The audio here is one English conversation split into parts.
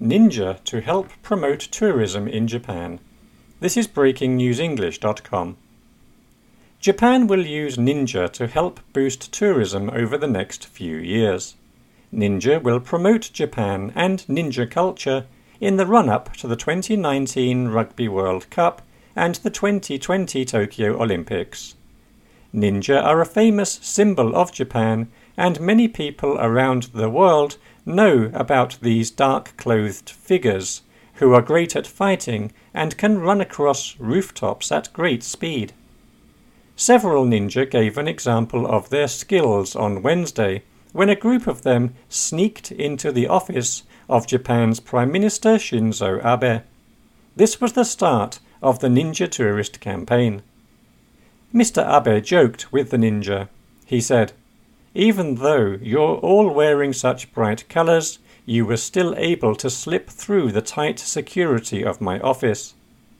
Ninja to help promote tourism in Japan. This is breakingnewsenglish.com. Japan will use Ninja to help boost tourism over the next few years. Ninja will promote Japan and ninja culture in the run-up to the 2019 Rugby World Cup and the 2020 Tokyo Olympics. Ninja are a famous symbol of Japan, and many people around the world know about these dark-clothed figures who are great at fighting and can run across rooftops at great speed. Several ninja gave an example of their skills on Wednesday when a group of them sneaked into the office of Japan's Prime Minister Shinzo Abe. This was the start of the Ninja Tourist campaign. Mr. Abe joked with the ninja. He said, "Even though you're all wearing such bright colours, you were still able to slip through the tight security of my office."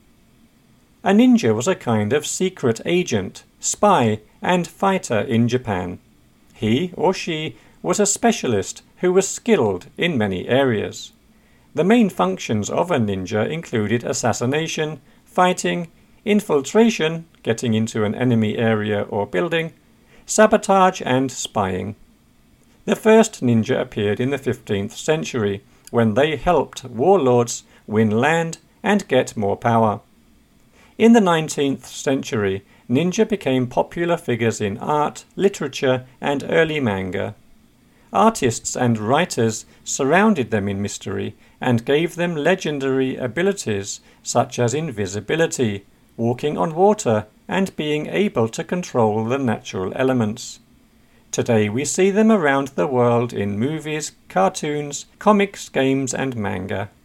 A ninja was a kind of secret agent, spy, and fighter in Japan. He or she was a specialist who was skilled in many areas. The main functions of a ninja included assassination, fighting, infiltration, getting into an enemy area or building, sabotage and spying. The first ninja appeared in the 15th century, when they helped warlords win land and get more power. In the 19th century, ninja became popular figures in art, literature, and early manga. Artists and writers surrounded them in mystery and gave them legendary abilities such as invisibility, walking on water, and being able to control the natural elements. Today we see them around the world in movies, cartoons, comics, games, and manga.